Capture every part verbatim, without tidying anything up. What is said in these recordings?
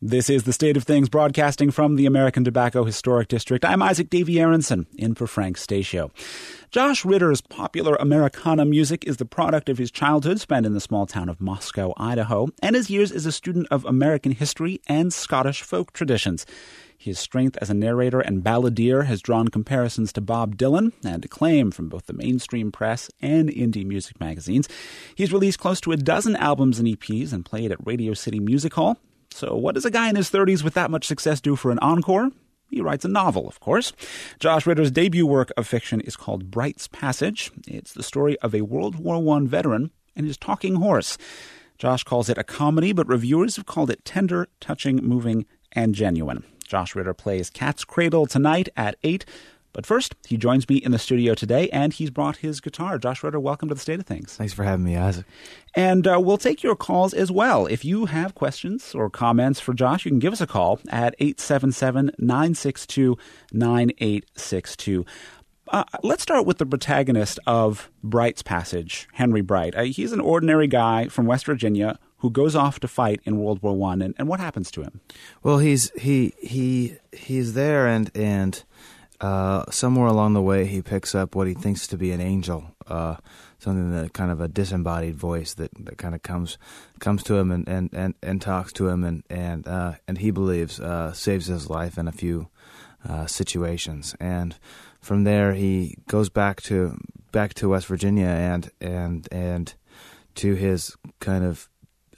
This is The State of Things, broadcasting from the American Tobacco Historic District. I'm Isaac Davy Aronson, in for Frank Stasio. Josh Ritter's popular Americana music is the product of his childhood spent in the small town of Moscow, Idaho, and his years as a student of American history and Scottish folk traditions. His strength as a narrator and balladeer has drawn comparisons to Bob Dylan and acclaim from both the mainstream press and indie music magazines. He's released close to a dozen albums and E Ps and played at Radio City Music Hall. So what does a guy in his thirties with that much success do for an encore? He writes a novel, of course. Josh Ritter's debut work of fiction is called Bright's Passage. It's the story of a World War One veteran and his talking horse. Josh calls it a comedy, but reviewers have called it tender, touching, moving, and genuine. Josh Ritter plays Cat's Cradle tonight at eight. But first, he joins me in the studio today, and he's brought his guitar. Josh Ritter, welcome to The State of Things. Thanks for having me, Isaac. And uh, we'll take your calls as well. If you have questions or comments for Josh, you can give us a call at eight seven seven, nine six two, nine eight six two. Uh, let's start with the protagonist of Bright's Passage, Henry Bright. Uh, he's an ordinary guy from West Virginia who goes off to fight in World War One, and, and what happens to him? Well, he's he he he's there, and and uh, somewhere along the way, he picks up what he thinks to be an angel, uh, something that kind of a disembodied voice that, that kind of comes comes to him and, and, and, and talks to him, and and uh, and he believes uh, saves his life in a few uh, situations, and from there he goes back to back to West Virginia, and and and to his kind of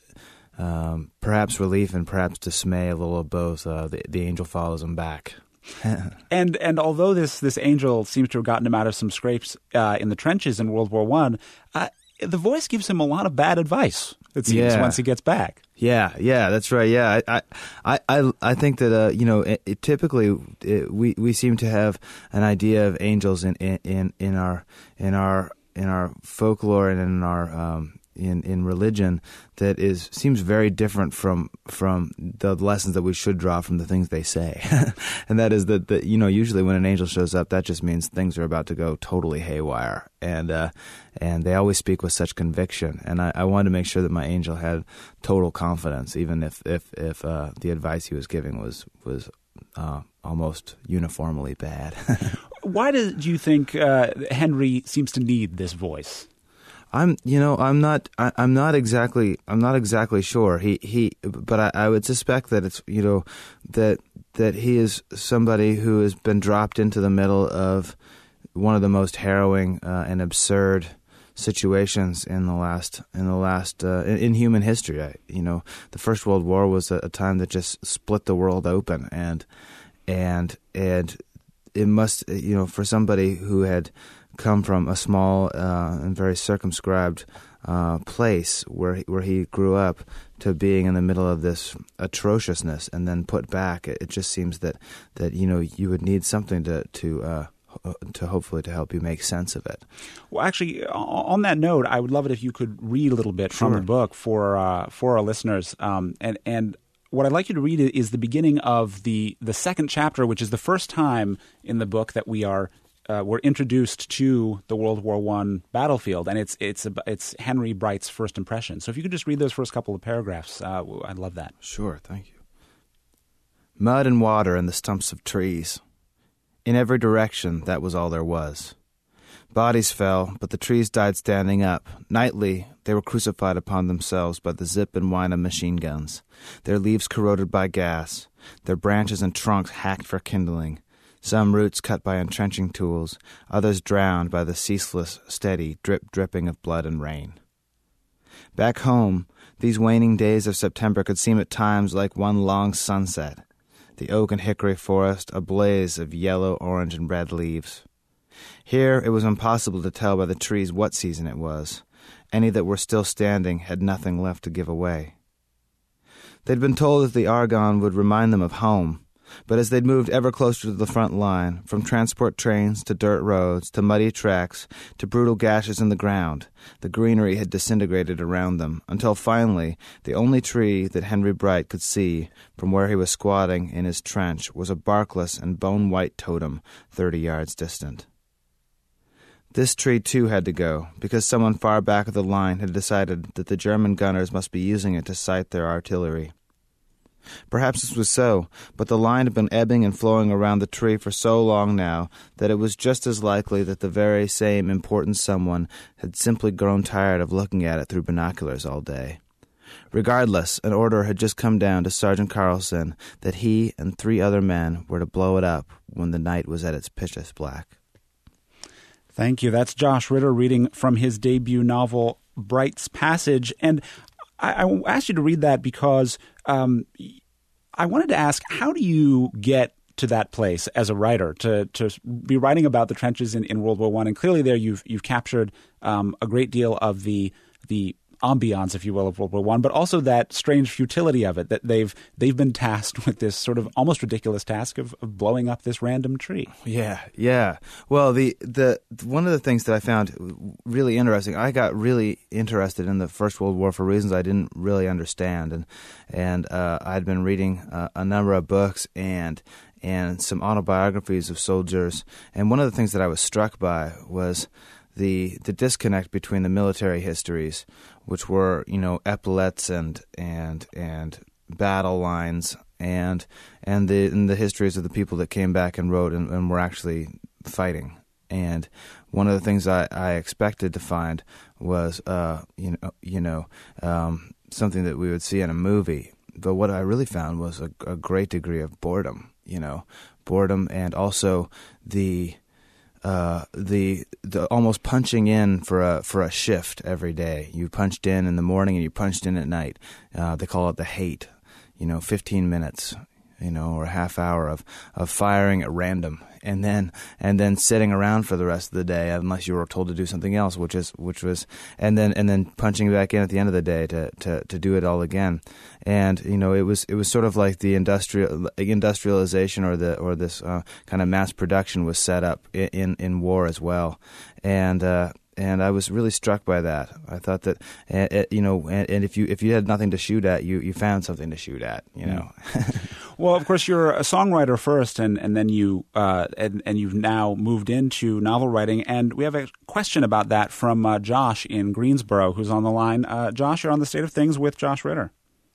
Um, perhaps relief and perhaps dismay, a little of both. Uh, the, the angel follows him back. and and although this this angel seems to have gotten him out of some scrapes uh, in the trenches in World War One, uh, the voice gives him a lot of bad advice, it seems, yeah. once he gets back. Yeah, yeah, that's right. Yeah, I I I, I think that uh, you know it, it typically it, we we seem to have an idea of angels in in in our in our in our folklore and in our um, in in religion that is seems very different from from the lessons that we should draw from the things they say. And that is that, that you know usually when an angel shows up, that just means things are about to go totally haywire, and uh, and they always speak with such conviction, and I, I wanted to make sure that my angel had total confidence, even if if if uh, the advice he was giving was was uh, almost uniformly bad. Why do you think uh, Henry seems to need this voice? I'm, you know, I'm not, I, I'm not exactly, I'm not exactly sure. He, he, but I, I would suspect that it's, you know, that that he is somebody who has been dropped into the middle of one of the most harrowing uh, and absurd situations in the last, in the last, uh, in, in human history. I, you know, the First World War was a, a time that just split the world open, and and and it must, you know, for somebody who had come from a small uh, and very circumscribed uh, place where he, where he grew up to being in the middle of this atrociousness and then put back. It, it just seems that, that you know you would need something to to uh, to hopefully to help you make sense of it. Well, actually, on that note, I would love it if you could read a little bit Sure. from the book for uh, for our listeners, um, and and. What I'd like you to read is the beginning of the, the second chapter, which is the first time in the book that we are uh, we're introduced to the World War One battlefield, and it's it's it's Henry Bright's first impression. So if you could just read those first couple of paragraphs, uh, I'd love that. Sure, thank you. Mud and water and the stumps of trees. In every direction, that was all there was. Bodies fell, but the trees died standing up. Nightly, they were crucified upon themselves by the zip and whine of machine guns, their leaves corroded by gas, their branches and trunks hacked for kindling, some roots cut by entrenching tools, others drowned by the ceaseless, steady drip-dripping of blood and rain. Back home, these waning days of September could seem at times like one long sunset, the oak and hickory forest a blaze of yellow, orange, and red leaves. Here it was impossible to tell by the trees what season it was. Any that were still standing had nothing left to give away. They'd been told that the Argonne would remind them of home, but as they'd moved ever closer to the front line, from transport trains to dirt roads to muddy tracks to brutal gashes in the ground, the greenery had disintegrated around them, until finally the only tree that Henry Bright could see from where he was squatting in his trench was a barkless and bone-white totem thirty yards distant. This tree, too, had to go, because someone far back of the line had decided that the German gunners must be using it to sight their artillery. Perhaps this was so, but the line had been ebbing and flowing around the tree for so long now that it was just as likely that the very same important someone had simply grown tired of looking at it through binoculars all day. Regardless, an order had just come down to Sergeant Carlson that he and three other men were to blow it up when the night was at its pitchest black. Thank you. That's Josh Ritter reading from his debut novel, Bright's Passage. And I, I asked you to read that because um, I wanted to ask, how do you get to that place as a writer, to to be writing about the trenches in, in World War One? And clearly there you've you've captured um, a great deal of the the ambiance, if you will, of World War One, but also that strange futility of it, that they've they've been tasked with this sort of almost ridiculous task of, of blowing up this random tree. Yeah, yeah. Well, the the one of the things that I found really interesting, I got really interested in the First World War for reasons I didn't really understand, and and uh, I'd been reading uh, a number of books and and some autobiographies of soldiers, and one of the things that I was struck by was the the disconnect between the military histories, which were, you know, epaulettes and and and battle lines, and and the and the histories of the people that came back and wrote and, and were actually fighting. And one of the things I, I expected to find was uh you know you know um, something that we would see in a movie, but what I really found was a, a great degree of boredom. You know, boredom, and also the. Uh, the the almost punching in for a for a shift every day. You punched in in the morning and you punched in at night. Uh, they call it the hate. You know, fifteen minutes, you know, or a half hour of, of firing at random, and then and then sitting around for the rest of the day unless you were told to do something else, which is which was, and then and then punching back in at the end of the day to, to, to do it all again. And you know, it was it was sort of like the industrial industrialization or the or this uh, kind of mass production was set up in in, in war as well, and. Uh, And I was really struck by that. I thought that, uh, you know, and, and if you if you had nothing to shoot at, you, you found something to shoot at, you know. Well, of course, you're a songwriter first, and, and then you uh, and, and you've now moved into novel writing. And we have a question about that from uh, Josh in Greensboro, who's on the line. Uh, Josh, you're on The State of Things with Josh Ritter.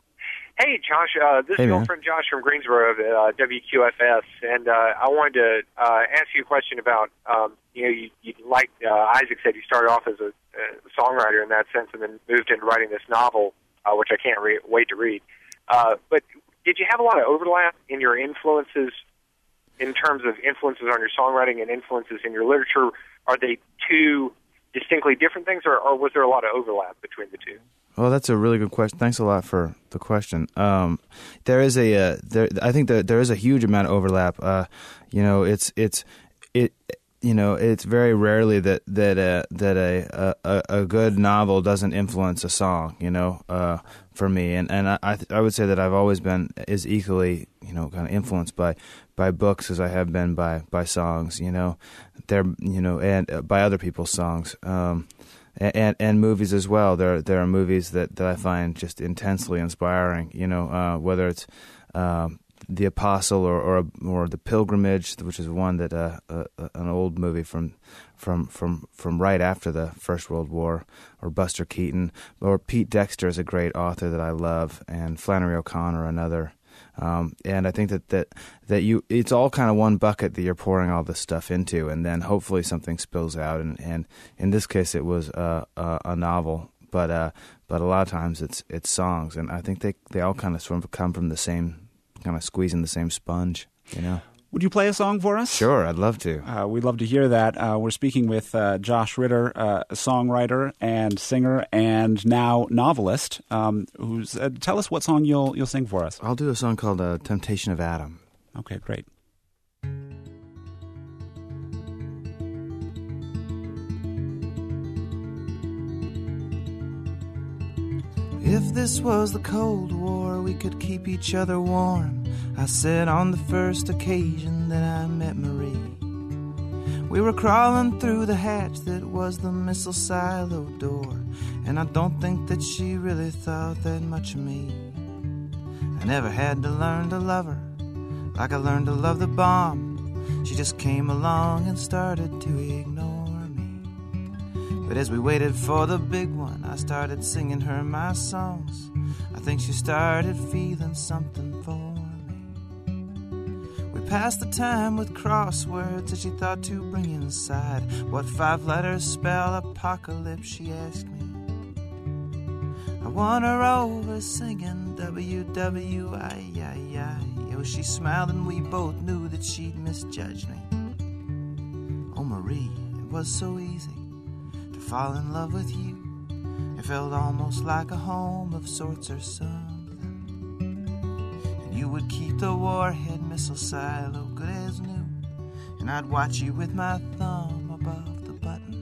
Hey, Josh. Uh, this hey, is my old friend Josh from Greensboro of uh, W Q F S, and uh, I wanted to uh, ask you a question about, um, you know, you, you like uh, Isaac said, you started off as a, a songwriter in that sense, and then moved into writing this novel, uh, which I can't re- wait to read. Uh, but did you have a lot of overlap in your influences, in terms of influences on your songwriting and influences in your literature? Are they two distinctly different things, or, or was there a lot of overlap between the two? Well, that's a really good question. Thanks a lot for the question. Um, there is a, uh, there, I think that there is a huge amount of overlap. Uh, you know, it's it's it. You know, it's very rarely that that uh, that a, a a good novel doesn't influence a song. You know, uh, for me, and and I I would say that I've always been as equally, you know, kind of influenced by by books as I have been by by songs. You know, they're you know and uh, by other people's songs. Um, And, and movies as well. There there are movies that, that I find just intensely inspiring. You know, uh, whether it's um, The Apostle or or, or The Pilgrimage, which is one that uh, uh, an old movie from from from from right after the First World War, or Buster Keaton, or Pete Dexter is a great author that I love, and Flannery O'Connor another. Um, and I think that, that that you it's all kind of one bucket that you're pouring all this stuff into, and then hopefully something spills out. And, and in this case, it was uh, uh, a novel, but uh, but a lot of times it's it's songs, and I think they they all kind of sort of come from the same kind of squeezing the same sponge, you know. Would you play a song for us? Sure, I'd love to. Uh, we'd love to hear that. Uh, we're speaking with uh, Josh Ritter, uh, a songwriter and singer, and now novelist. Um, who's uh, tell us what song you'll you'll sing for us. I'll do a song called uh, "Temptation of Adam." Okay, great. If this was the Cold War, we could keep each other warm, I said on the first occasion that I met Marie. We were crawling through the hatch that was the missile silo door, and I don't think that she really thought that much of me. I never had to learn to love her like I learned to love the bomb. She just came along and started to ignore me. But as we waited for the big one, I started singing her my songs. I think she started feeling something for me. We passed the time with crosswords that she thought to bring inside. What five letters spell apocalypse, she asked me. I won her over singing W W I I I. Oh, she smiled and we both knew that she'd misjudged me. Oh, Marie, it was so easy to fall in love with you. It felt almost like a home of sorts or something. And you would keep the warhead missile silo good as new, and I'd watch you with my thumb above the button.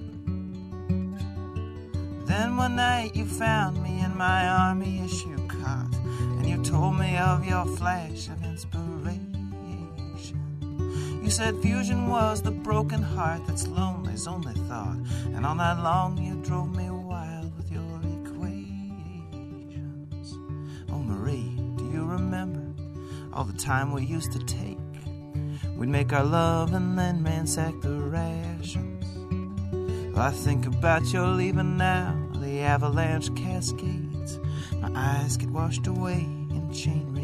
Then one night you found me in my army issue cot, and you told me of your flash of inspiration. You said fusion was the broken heart that's lonely's only thought, and all night long you drove me wild with your equations. Oh, Marie, do you remember all the time we used to take? We'd make our love and then ransack the rations. Well, I think about your leaving now, the avalanche cascades. My eyes get washed away in chain reactions.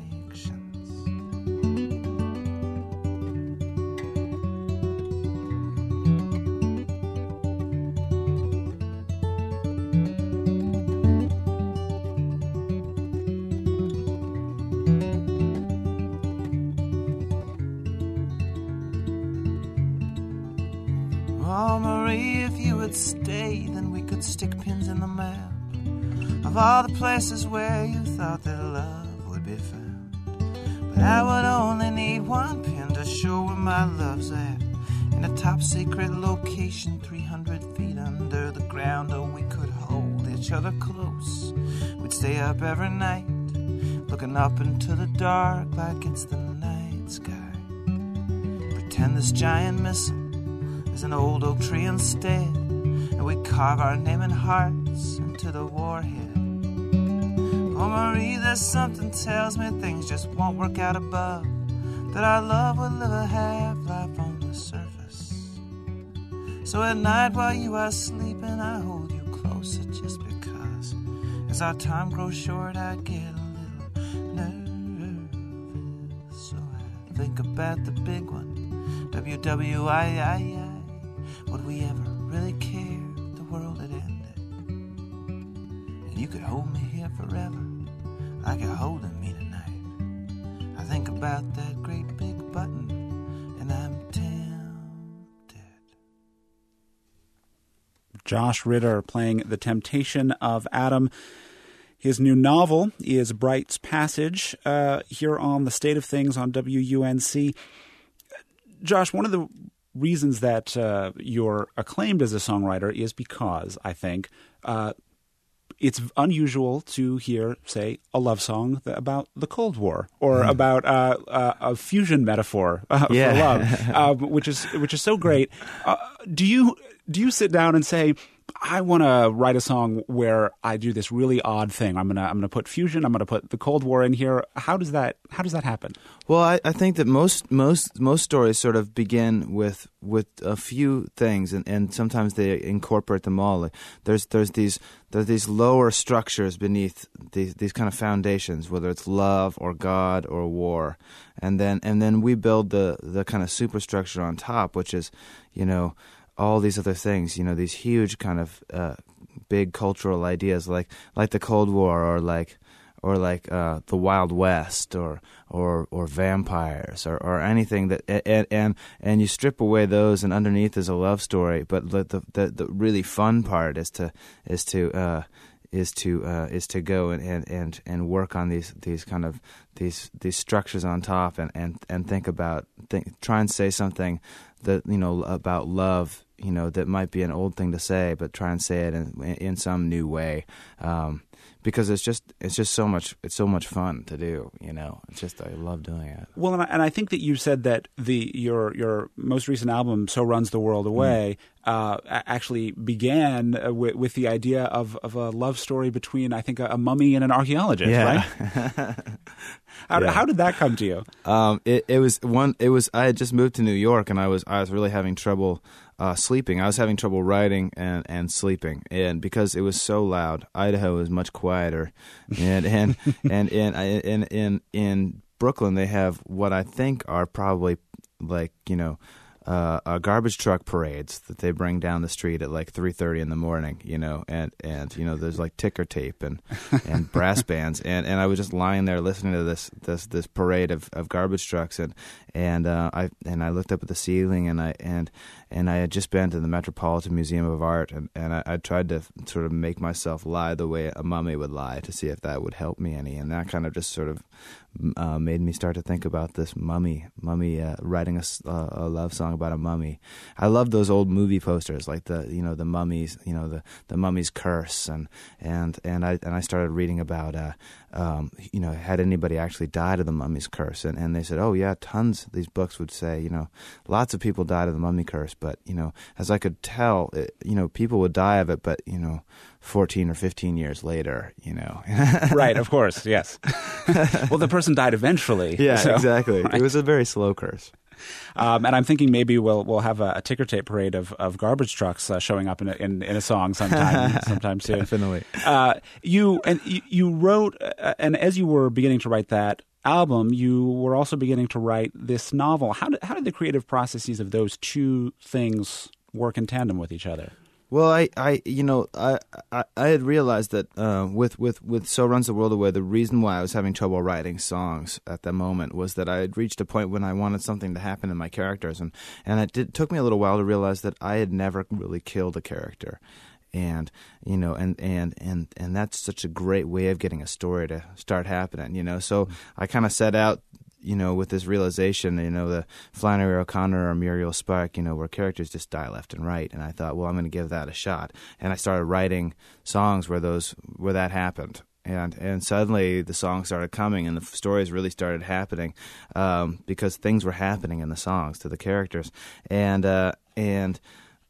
Oh, Marie, if you would stay, then we could stick pins in the map of all the places where you thought that love would be found. But I would only need one pin to show where my love's at, in a top secret location three hundred feet under the ground. Oh, we could hold each other close. We'd stay up every night, looking up into the dark like it's the night sky. Pretend this giant missile is an old oak tree instead, and we carve our name in hearts into the warhead. Oh, Marie, there's something tells me things just won't work out above, that our love will live a half-life on the surface. So at night while you are sleeping, I hold you closer just because as our time grows short, I get a little nervous. So I think about the big one, W W I I I. Would we ever really care if the world had ended? And you could hold me here forever, like you're holding me tonight. I think about that great big button, and I'm tempted. Josh Ritter playing The Temptation of Adam. His new novel is Bright's Passage, uh, here on The State of Things on W U N C. Josh, one of the reasons that uh, you're acclaimed as a songwriter is because, I think, uh, it's unusual to hear, say, a love song about the Cold War or mm. about uh, uh, a fusion metaphor uh, yeah. for love, uh, which is which is so great. Uh, do you do you sit down and say, I want to write a song where I do this really odd thing? I'm gonna I'm gonna put fusion. I'm gonna put the Cold War in here. How does that How does that happen? Well, I, I think that most most most stories sort of begin with with a few things, and, and sometimes they incorporate them all. Like there's there's these there's these lower structures beneath these these kind of foundations, whether it's love or God or war, and then and then we build the the kind of superstructure on top, which is, you know, all these other things, you know, these huge kind of uh, big cultural ideas like like the Cold War or like or like uh, the Wild West or or or vampires or, or anything that and, and and you strip away those, and underneath is a love story. But the the, the really fun part is to is to uh, is to uh, is to go and, and, and, and work on these these kind of these these structures on top, and, and, and think about think, try and say something that, you know, about love, you know, that might be an old thing to say, but try and say it in, in some new way, um, because it's just it's just so much it's so much fun to do, you know. It's just, I love doing it. Well, and I, and I think that you said that the your your most recent album, So Runs the World Away, mm. uh, actually began with, with the idea of, of a love story between, I think, a, a mummy and an archaeologist, yeah. right? how, yeah. how did that come to you? Um, it, it was one. It was I had just moved to New York, and I was I was really having trouble uh, sleeping. I was having trouble writing and, and sleeping, and because it was so loud. Idaho is much quieter, and and and in in in in Brooklyn they have what I think are probably like you know. Uh, uh, garbage truck parades that they bring down the street at like three thirty in the morning, you know, and, and you know there's like ticker tape and, and brass bands, and, and I was just lying there listening to this this, this parade of, of garbage trucks, and and uh, I and I looked up at the ceiling, and I and and I had just been to the Metropolitan Museum of Art, and, and I, I tried to sort of make myself lie the way a mummy would lie to see if that would help me any, and that kind of just sort of uh, made me start to think about this mummy, mummy uh, writing a, a love song about a mummy. I love those old movie posters, like the you know the mummies, you know the, the mummy's curse, and and and I and I started reading about uh, um, you know had anybody actually died of the mummy's curse, and, and they said, oh yeah, tons. These books would say, you know, lots of people died of the mummy curse, but you know, as I could tell, it, you know, people would die of it, but you know, fourteen or fifteen years later, you know. Right, of course, yes. Well, the person died eventually. Yeah, so, exactly. Right. It was a very slow curse. Um, and I'm thinking maybe we'll we'll have a, a ticker tape parade of, of garbage trucks uh, showing up in a, in, in a song sometime sometime soon. Definitely. Uh, you and you, you wrote, uh, and as you were beginning to write that album, you were also beginning to write this novel. How did how did the creative processes of those two things work in tandem with each other? Well, I, I, you know, I, I, I had realized that uh, with, with, with So Runs the World Away, the reason why I was having trouble writing songs at the moment was that I had reached a point when I wanted something to happen in my characters, and and it did, took me a little while to realize that I had never really killed a character, and you know, and and and and that's such a great way of getting a story to start happening, you know. So I kind of set out, you know, with this realization, you know, the Flannery O'Connor or Muriel Spark, you know, where characters just die left and right. And I thought, well, I'm going to give that a shot. And I started writing songs where those where that happened. And and suddenly the songs started coming, and the stories really started happening um, because things were happening in the songs to the characters. And uh, and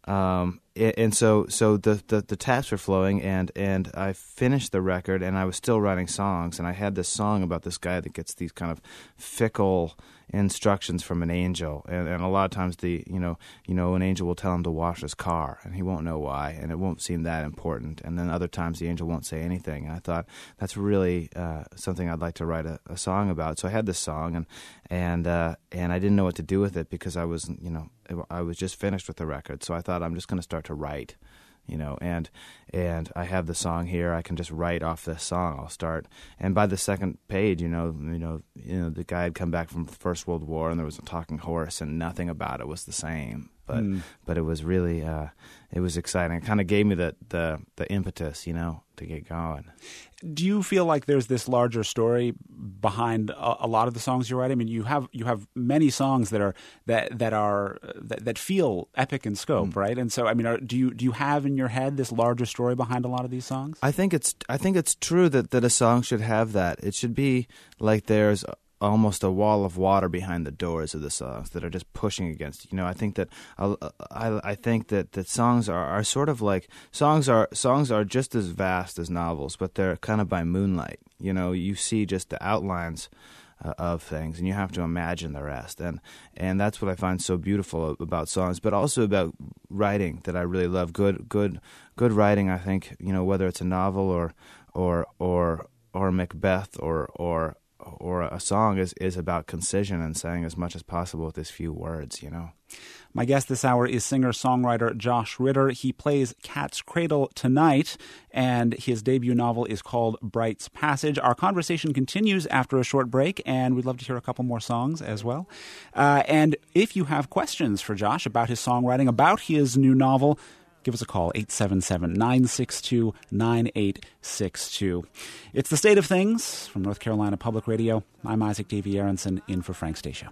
um, and so so the, the, the taps were flowing, and, and I finished the record, and I was still writing songs, and I had this song about this guy that gets these kind of fickle instructions from an angel, and, and a lot of times the you know you know an angel will tell him to wash his car, and he won't know why, and it won't seem that important, and then other times the angel won't say anything, and I thought that's really uh, something I'd like to write a, a song about. So I had this song, and and uh, and I didn't know what to do with it because I was you know I was just finished with the record, so I thought I'm just going to start to write. You know, and and I have the song here. I can just write off this song. I'll start, and by the second page, you know, you know, you know, the guy had come back from the First World War, and there was a talking horse, and nothing about it was the same. But mm. but it was really, uh, it was exciting. It kind of gave me the, the the impetus, you know, to get going. Do you feel like there's this larger story behind a, a lot of the songs you write? I mean, you have you have many songs that are that that are that, that feel epic in scope, mm. right? And so, I mean, are, do you do you have in your head this larger story behind a lot of these songs? I think it's I think it's true that, that a song should have that. It should be like there's almost a wall of water behind the doors of the songs that are just pushing against you know I think that uh, I I think that, that songs are, are sort of like songs are songs are just as vast as novels, but they're kind of by moonlight. You know, you see just the outlines uh, of things, and you have to imagine the rest, and and that's what I find so beautiful about songs, but also about writing that I really love. Good good good writing, I think, you know, whether it's a novel or or or or Macbeth or or or a song is, is about concision and saying as much as possible with as few words, you know. My guest this hour is singer-songwriter Josh Ritter. He plays Cat's Cradle tonight, and his debut novel is called Bright's Passage. Our conversation continues after a short break, and we'd love to hear a couple more songs as well. Uh, and if you have questions for Josh about his songwriting, about his new novel, give us a call, eight seven seven, nine six two, nine eight six two. It's The State of Things from North Carolina Public Radio. I'm Isaac Davey Aronson, in for Frank Stasio.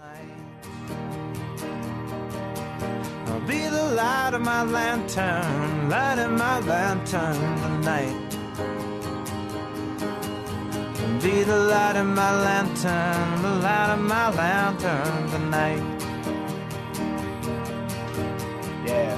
I'll be the light of my lantern, light of my lantern tonight. I'll be the light of my lantern, the light of my lantern tonight. Yeah.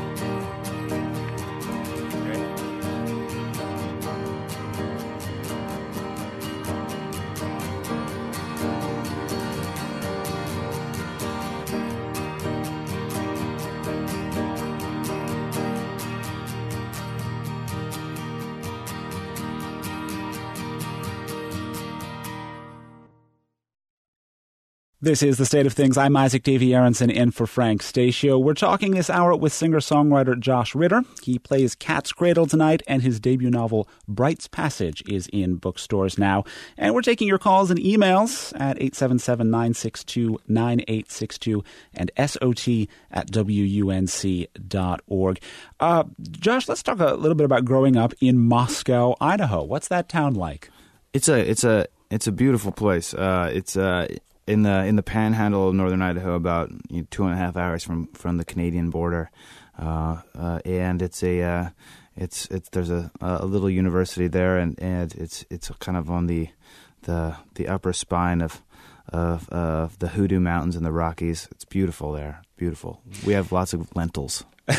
This is The State of Things. I'm Isaac Davy Aronson in for Frank Stasio. We're talking this hour with singer-songwriter Josh Ritter. He plays Cat's Cradle tonight, and his debut novel, Bright's Passage, is in bookstores now. And we're taking your calls and emails at eight seven seven, nine six two, nine eight six two and S O T at W U N C dot org. Uh, Josh, let's talk a little bit about growing up in Moscow, Idaho. What's that town like? It's a it's a it's a beautiful place. Uh, it's uh, in the in the panhandle of northern Idaho, about you know, two and a half hours from, from the Canadian border, uh, uh, and it's a uh, it's it's there's a, a little university there, and, and it's it's kind of on the the the upper spine of of uh, the Hoodoo Mountains in the Rockies. It's beautiful there, beautiful. We have lots of lentils.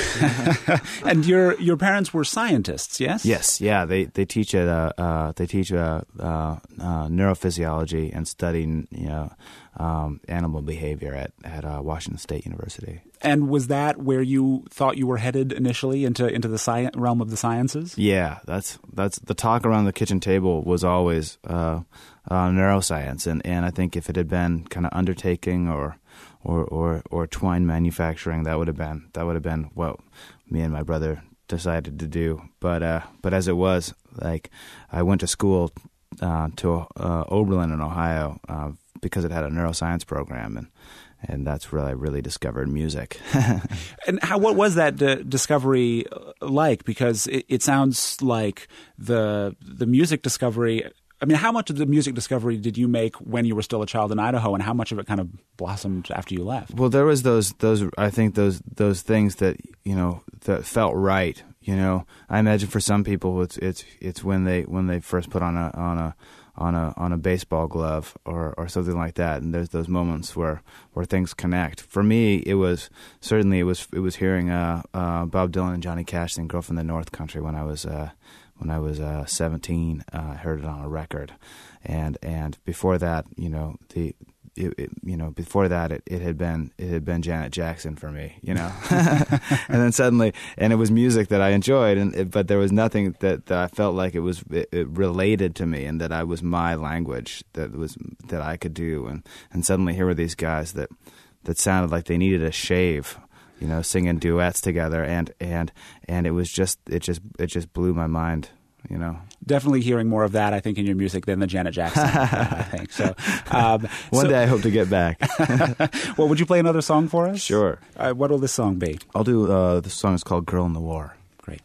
And your your parents were scientists, yes? Yes, yeah. They they teach at uh, uh, they teach uh, uh, uh, neurophysiology and study you know um, animal behavior at at uh, Washington State University. And was that where you thought you were headed initially into into the sci- realm of the sciences? Yeah, that's that's the talk around the kitchen table was always uh, uh, neuroscience, and, and I think if it had been kind of undertaking or Or, or or twine manufacturing, that would have been that would have been what me and my brother decided to do. But uh, but as it was, like I went to school uh, to uh, Oberlin in Ohio uh, because it had a neuroscience program, and and that's where I really discovered music. And how what was that uh, discovery like? Because it, it sounds like the the music discovery. I mean, how much of the music discovery did you make when you were still a child in Idaho, and how much of it kind of blossomed after you left? Well, there was those those I think those those things that you know that felt right. You know, I imagine for some people it's it's it's when they when they first put on a on a on a on a baseball glove or, or something like that, and there's those moments where, where things connect. For me, it was certainly it was it was hearing uh, uh, Bob Dylan and Johnny Cash sing "Girl from the North Country" when I was. Uh, When I was uh, seventeen, uh, I heard it on a record, and and before that, you know, the it, it, you know before that it, it had been it had been Janet Jackson for me, you know, and then suddenly, and it was music that I enjoyed, and it, but there was nothing that, that I felt like it was it, it related to me, and that I was my language that was that I could do, and and suddenly here were these guys that that sounded like they needed a shave. You know, singing duets together, and, and and it was just it just it just blew my mind. You know, definitely hearing more of that, I think, in your music than the Janet Jackson. I think so. Um, One so, day, I hope to get back. Well, would you play another song for us? Sure. Uh, what will this song be? I'll do. Uh, this song is called "Girl in the War." Great.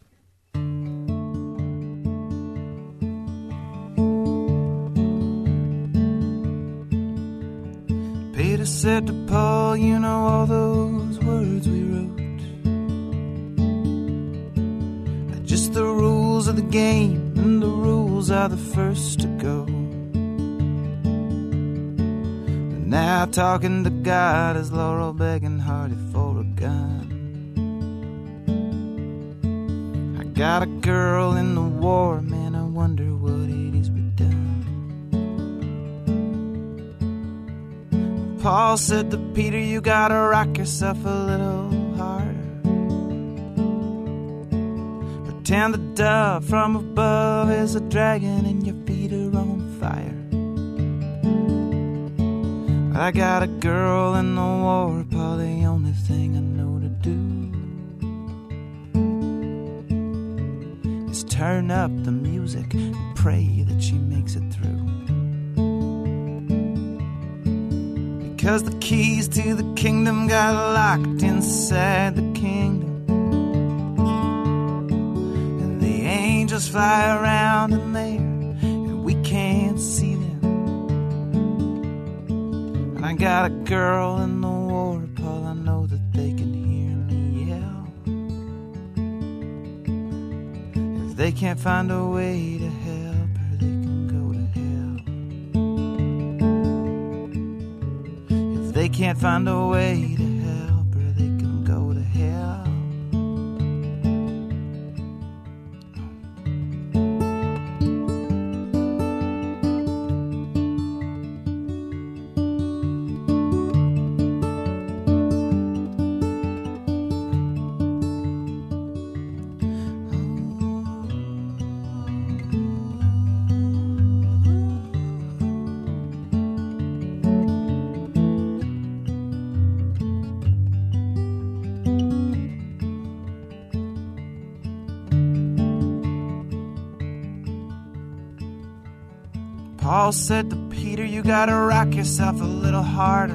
Peter said to Paul, you know all those words we wrote are just the rules of the game, and the rules are the first to go. And now talking to God is Laurel begging Hardy for a gun. I got a girl in the war, man, I wonder what it is we've done. Paul said to Peter, you gotta rock yourself a little harder. Pretend the dove from above is a dragon and your feet are on fire. I got a girl in the war, Paul, the only thing I know to do is turn up the music and pray that she makes it through. Because the keys to the kingdom got locked inside the kingdom, and the angels fly around in there, and we can't see them. And I got a girl in the war, Paul, I know that they can hear me yell. If they can't find a way to help her, they can go to hell. If they can't find a way to help her, they can go to hell. Paul said to Peter, you gotta rock yourself a little harder.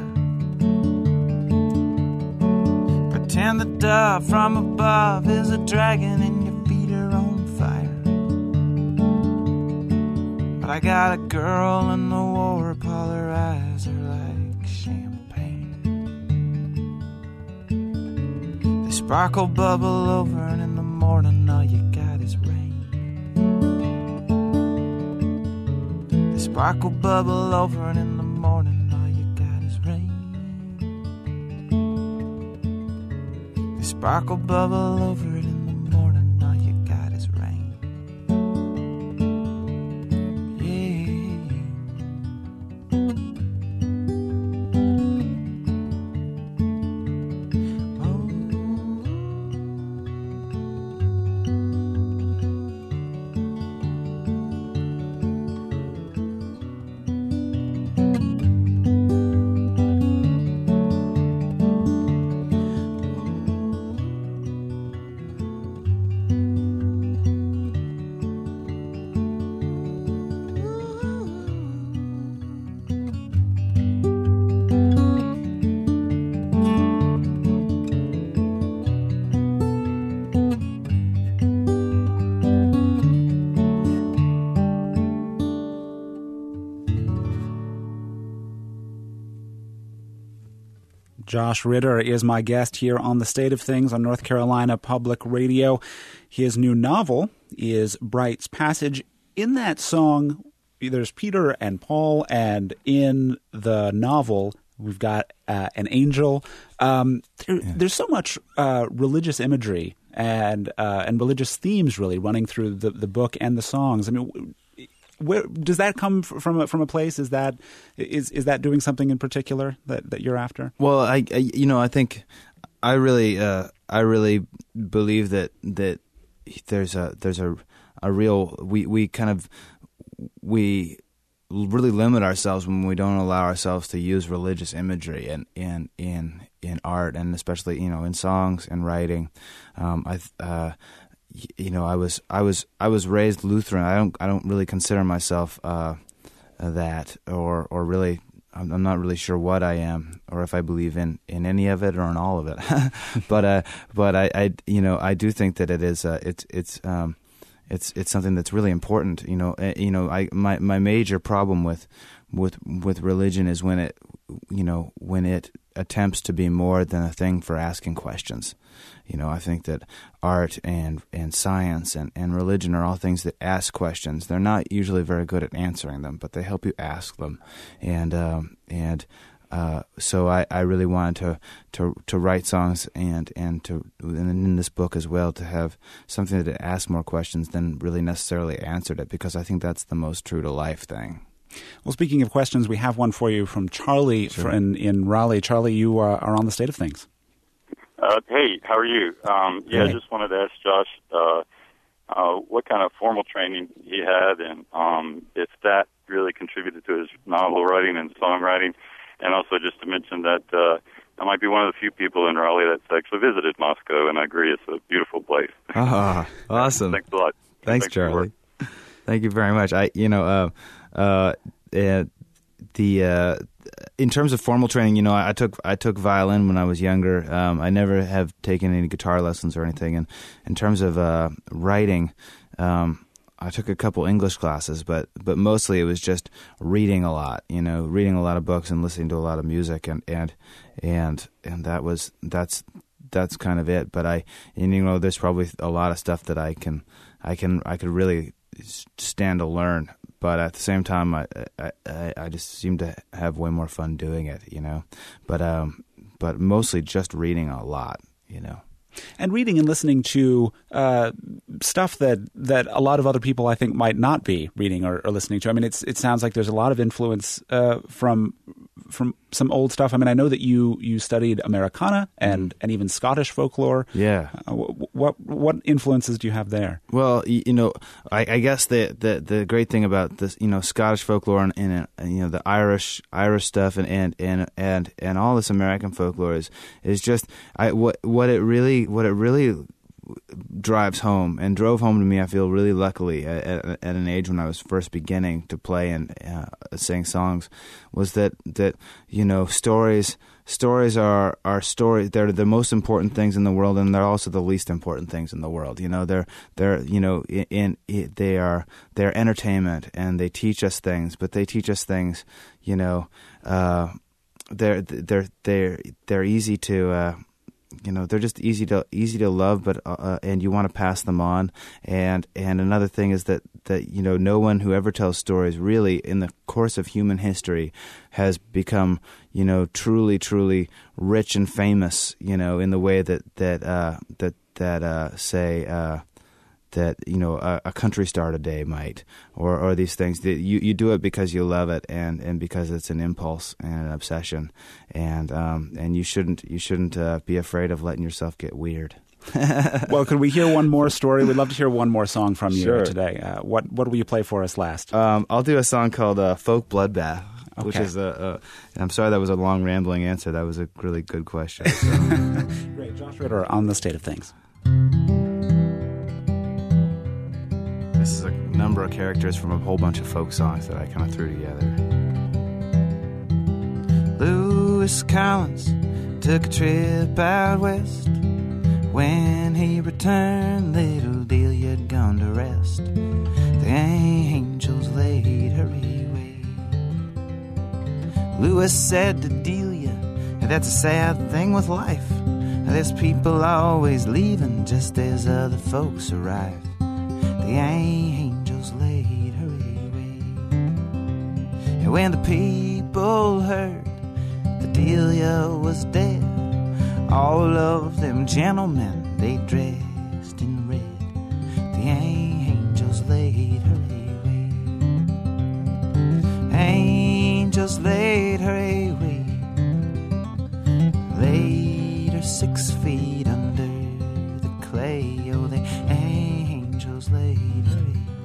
Pretend the dove from above is a dragon and your feet are on fire. But I got a girl in the war, Paul, her eyes are like champagne. They sparkle, bubble over, and in the morning all you got is rain. They sparkle, bubble over, and in the morning all you got is rain. They sparkle, bubble over, and in the morning all you got is rain. Josh Ritter is my guest here on The State of Things on North Carolina Public Radio. His new novel is Bright's Passage. In that song, there's Peter and Paul, and in the novel, we've got uh, an angel. Um, there, yeah. There's so much uh, religious imagery and uh, and religious themes really running through the, the book and the songs. I mean, where does that come from? A, from a place? Is that is is that doing something in particular that, that you're after? Well, I, I you know I think I really uh, I really believe that that there's a there's a a real we, we kind of we really limit ourselves when we don't allow ourselves to use religious imagery in in in, in art, and especially you know in songs and writing. Um, I. Uh, You know, I was I was I was raised Lutheran. I don't I don't really consider myself uh, that, or or really I'm, I'm not really sure what I am, or if I believe in, in any of it or in all of it. but uh, but I, I you know I do think that it is uh, it's it's um, it's it's something that's really important. You know uh, you know I my, my major problem with with with religion is when it you know when it attempts to be more than a thing for asking questions. You know, I think that art and, and science and, and religion are all things that ask questions. They're not usually very good at answering them, but they help you ask them. And um, and uh, so I, I really wanted to, to to write songs and and to and in this book as well to have something that asked more questions than really necessarily answered it, because I think that's the most true to life thing. Well, speaking of questions, we have one for you from Charlie Sure. in, in Raleigh. Charlie, you uh, are on The State of Things. Uh, hey, how are you? Um, yeah, Hey. I just wanted to ask Josh uh, uh, what kind of formal training he had, and um, if that really contributed to his novel writing and songwriting, and also just to mention that uh, I might be one of the few people in Raleigh that's actually visited Moscow, and I agree it's a beautiful place. Ah, awesome. Thanks a lot. Thanks, Thanks for your Charlie. work. Thank you very much. I, you know, uh, uh, uh, the uh, in terms of formal training, you know, I, I took I took violin when I was younger. Um, I never have taken any guitar lessons or anything. And in terms of uh, writing, um, I took a couple English classes, but but mostly it was just reading a lot. You know, reading a lot of books and listening to a lot of music, and and and and that was that's that's kind of it. But I, and, you know, there's probably a lot of stuff that I can I can I could really stand to learn, but at the same time, I, I I just seem to have way more fun doing it, you know. But um, but mostly just reading a lot, you know. And reading and listening to uh, stuff that, that a lot of other people, I think, might not be reading or, or listening to. I mean, it's it sounds like there's a lot of influence uh, from from some old stuff. I mean, I know that you, you studied Americana and, and even Scottish folklore. Yeah. Uh, what what influences do you have there? Well, you know, I, I guess the, the the great thing about this, you know, Scottish folklore and, and, and you know the Irish Irish stuff and and, and, and, and all this American folklore is is just I what what it really what it really drives home and drove home to me, I feel really luckily at, at, at an age when I was first beginning to play and uh, sing songs, was that, that you know, stories stories are, are stories. They're the most important things in the world, and they're also the least important things in the world. You know, they're they're you know in, in they are they're entertainment, and they teach us things, but they teach us things, you know, uh, they're they're they're they're easy to. Uh, You know, they're just easy to easy to love, but uh, and you want to pass them on. And and another thing is that, that you know, no one who ever tells stories really in the course of human history has become, you know, truly truly rich and famous. You know, in the way that that uh, that that uh, say. Uh, that, you know, a, a country star today might, or, or these things. That you, you do it because you love it, and, and because it's an impulse and an obsession, and um, and you shouldn't you shouldn't uh, be afraid of letting yourself get weird. Well, could we hear one more story? We'd love to hear one more song from you Sure. today. Uh, what what will you play for us last? Um, I'll do a song called uh, "Folk Bloodbath," Okay. which is a, a. I'm sorry that was a long rambling answer. That was a really good question. So. Great, Josh Ritter on The State of Things. This is a number of characters from a whole bunch of folk songs that I kind of threw together. Lewis Collins took a trip out west. When he returned, little Delia had gone to rest. The angels laid her away. Lewis said to Delia, that's a sad thing with life. There's people always leaving just as other folks arrive. The angels laid her away. And when the people heard that Delia was dead, all of them gentlemen, they dressed in red. The angels laid her away. Angels laid her away. Laid her six feet under the clay. Oh, the angels laid her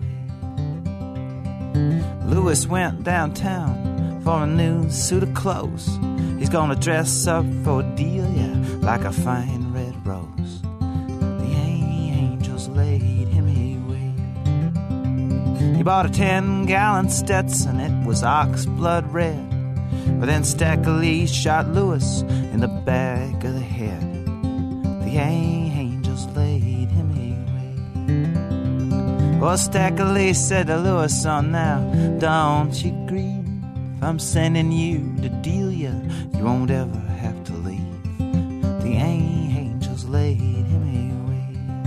away. Lewis went downtown for a new suit of clothes. He's gonna dress up for Delia like a fine red rose. The angels laid him away. He bought a ten-gallon Stetson, it was ox blood red. But then Stackley shot Lewis in the back of the head. The angels laid him away. Well, Stackley said to Lewis, son, now don't you grieve. I'm sending you to Delia, you won't ever have to leave. The angels laid him away.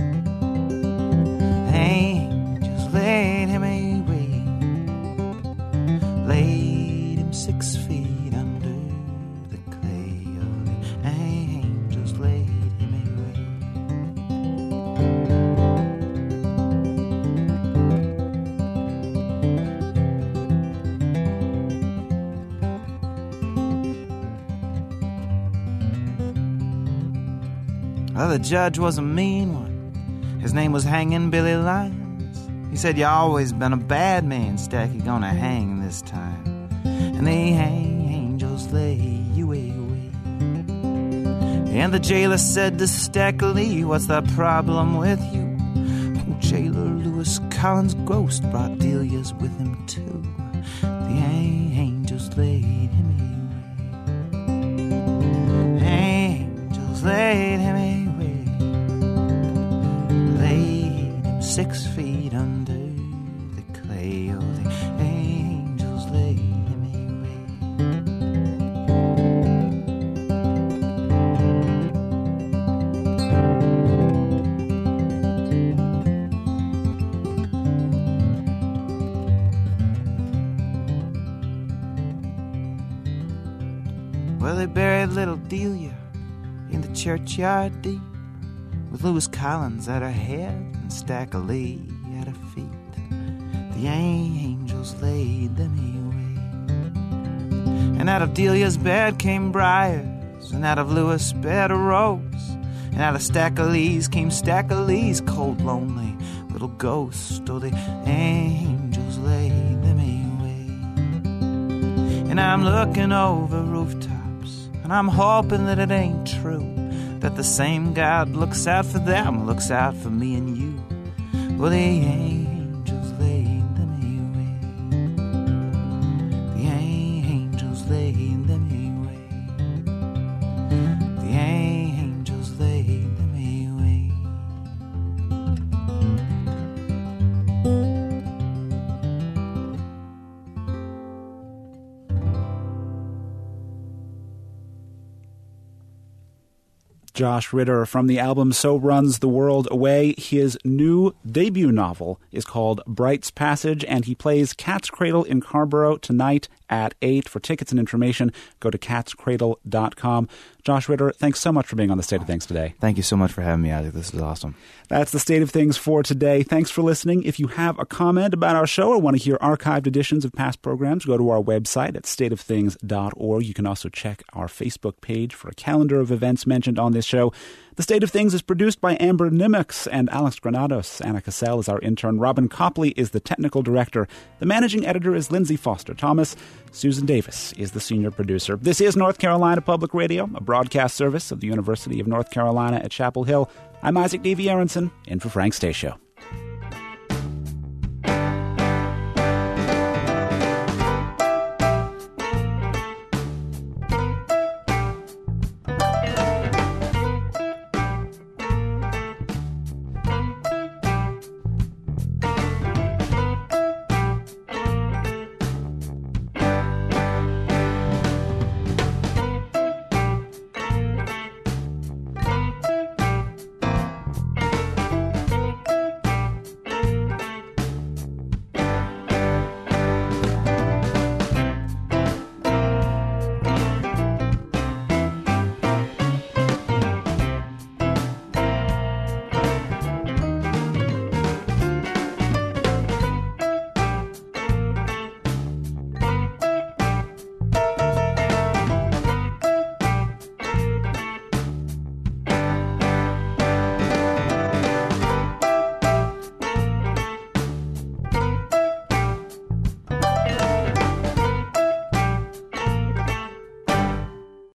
Angels laid him away. Laid him six feet under the clay. Oh, the angels laid him away. Well, the judge was a mean one. His name was Hanging Billy Lyons. He said, you always been a bad man, Stack, you're gonna hang this time. And the angels lay you away. And the jailer said to Stackley, what's the problem with you? Oh, jailer, Lewis Collins' ghost brought Delia's with him too. The angels laid him away. Angels laid him away. Six feet under the clay. Oh, the angels laid him away. Well, they buried little Delia in the churchyard deep, with Lewis Collins at her head and Stackley at her feet. The angels laid them away. And out of Delia's bed came briars, and out of Lewis' bed a rose, and out of Stackley's came Stackley's cold, lonely little ghost. Oh, the angels laid them away. And I'm looking over rooftops, and I'm hoping that it ain't true, that the same God looks out for them, looks out for me and you. Well, the angels laid them away. The angels laid them away. The angels laid them away. Josh Ritter from the album So Runs the World Away. His new debut novel is called Bright's Passage, and he plays Cat's Cradle in Carrboro tonight at eight. For tickets and information, go to cats cradle dot com. Josh Ritter, thanks so much for being on The State of Things today. Thank you so much for having me, Isaac. This is awesome. That's The State of Things for today. Thanks for listening. If you have a comment about our show or want to hear archived editions of past programs, go to our website at state of things dot org. You can also check our Facebook page for a calendar of events mentioned on this show. The State of Things is produced by Amber Nimitz and Alex Granados. Anna Cassell is our intern. Robin Copley is the technical director. The managing editor is Lindsay Foster Thomas. Susan Davis is the senior producer. This is North Carolina Public Radio, a broadcast service of the University of North Carolina at Chapel Hill. I'm Isaac Davey Aronson, in for Frank Stasio.